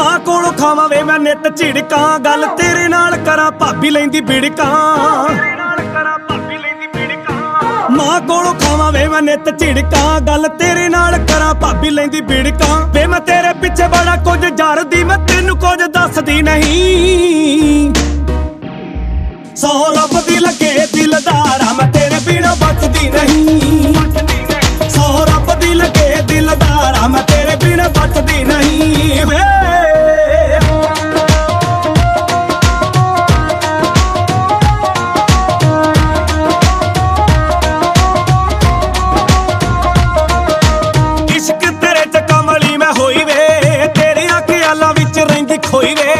ਮਾਂ ਕੋਲੋਂ ਖਾਵਾਂ ਵੇ ਮੈਂ ਨਿੱਤ ਝਿੜਕਾਂ, ਗੱਲ ਤੇਰੇ ਨਾਲ ਕਰਾਂ ਭਾਬੀ ਲੈਂਦੀ ਬਿੜਕਾਂ। ਮਾਂ ਕੋਲੋਂ ਖਾਵਾਂ ਵੇ ਮੈਂ ਨਿੱਤ ਝਿੜਕਾਂ, ਗੱਲ ਤੇਰੇ ਨਾਲ ਕਰਾਂ ਭਾਬੀ ਲੈਂਦੀ ਬਿੜਕਾਂ। ਵੇ ਮੈਂ ਤੇਰੇ ਪਿੱਛੇ ਬੜਾ ਕੁਝ ਜਰਦੀ, ਮੈਂ ਤੈਨੂੰ ਕੁਝ ਦੱਸਦੀ ਨਹੀਂ। ਸੌ ਰੱਬ ਦੀ ਲੱਗੇ ਦਿਲਦਾਰਾ, ਮੈਂ ਤੇਰੇ ਬਿਨਾਂ ਬਚਦੀ ਨਹੀਂ। ਸੌ ਰੱਬ ਦੀ ਲੱਗੇ ਦਿਲਦਾਰਾ, ਮੈਂ ਤੇਰੇ ਬਿਨਾਂ ਬਚਦੀ ਨਹੀਂ ਵੇ। ਇਸ਼ਕ ਤੇਰੇ ਚ ਕਮਲੀ ਮੈਂ ਹੋਈ ਵੇ, ਤੇਰੀਆਂ ਖਿਆਲਾਂ ਵਿੱਚ ਰਹਿੰਦੀ ਖੋਈ ਵੇ।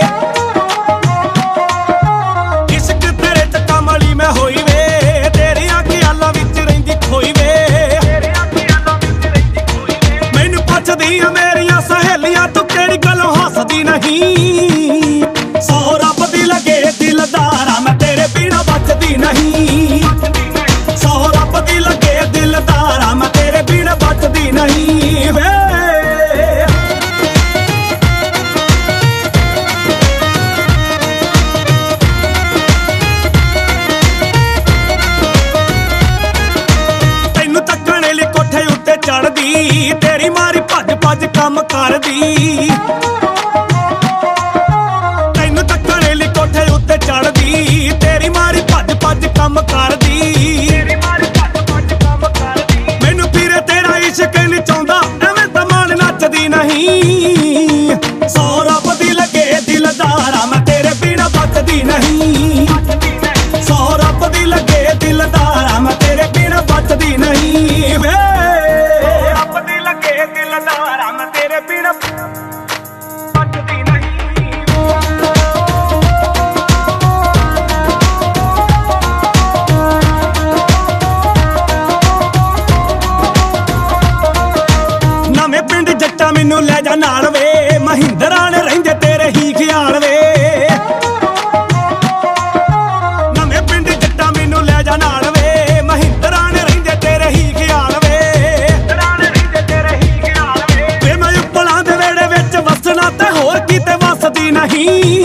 ਮੇਰੀਆਂ ਸਹੇਲੀਆਂ ਤੂੰ ਕਿਹੜੀ ਗੱਲੋਂ ਹੱਸਦੀ ਨਹੀਂ। ਸੌ ਰੱਬ ਦੀ ਲੱਗੇ ਦਿਲਦਾਰਾ, ਮੈਂ ਤੇਰੇ ਬਿਨਾਂ ਬਚਦੀ ਨਹੀਂ। ਸੌ ਰੱਬ ਦੀ ਲੱਗੇ ਦਿਲਦਾਰਾ, ਮੈਂ ਤੇਰੇ ਬਿਨਾਂ ਬਚਦੀ ਨਹੀਂ ਵੇ। ਤੈਨੂੰ ਤੱਕਣੇ ਲਈ ਕੋਠੇ ਉੱਤੇ ਚੜਦੀ, ਤੇਰੀ ਮਾਰੀ ਭੱਜ ਭੱਜ ਕੰਮ ਕਰਦੀ। ਤੈਨੂੰ ਤੱਕਣੇ ਲਈ ਕੋਠੇ ਉੱਤੇ ਚੜਦੀ, ਤੇਰੀ ਮਾਰੀ ਭੱਜ ਭੱਜ ਕੰਮ ਕਰਦੀ। ਮੈਨੂੰ ਪੀਰੇ ਤੇਰਾ ਇਸ਼ਕ ਨਹੀਂ ਚਾਹੁੰਦਾ, ਐਵੇਂ ਦਮਾਨ ਨੱਚਦੀ ਨਹੀਂ। ਸੌ ਰੱਬ ਦੀ ਲੱਗੇ ਦਿਲਦਾਰਾ, ਮੈਂ ਤੇਰੇ ਬਿਨਾਂ ਬਚਦੀ ਨਹੀਂ। ਸੌ ਰੱਬ ਦੀ ਲੱਗੇ ਦਿਲਦਾਰਾ, ਮੈਂ ਤੇਰੇ ਬਿਨਾਂ ਬਚਦੀ ਨਹੀਂ ਵੇ। ਦਿਲਦਾਰਾ, ਮੈਂ ਤੇਰੇ ਬਿਨਾਂ ਬਚਦੀ ਨਹੀਂ। ਨਵੇਂ ਪਿੰਡ ਜੱਟਾਂ ਮੈਨੂੰ ਲੈ ਜਾ ਨਾਲ ਵੇ, ਮਹਿੰਦਰਾਂ ਨੇ ਰਹਿੰਦੇ ਤੇਰੇ ਹੀ ਖਿਆਲ ਵੇ। ਨਵੇਂ ਪਿੰਡ ਜੱਟਾਂ ਮੈਨੂੰ ਲੈ ਜਾ ਨਾਲ ਵੇ, ਮਹਿੰਦਰਾਂ ਨੇ ਰਹਿੰਦੇ ਤੇਰੇ ਹੀ ਖਿਆਲ ਵੇ। ਵਸਣਾ ਤੇ ਹੋਰ ਕਿਤੇ ਵਸਦੀ ਨਹੀਂ।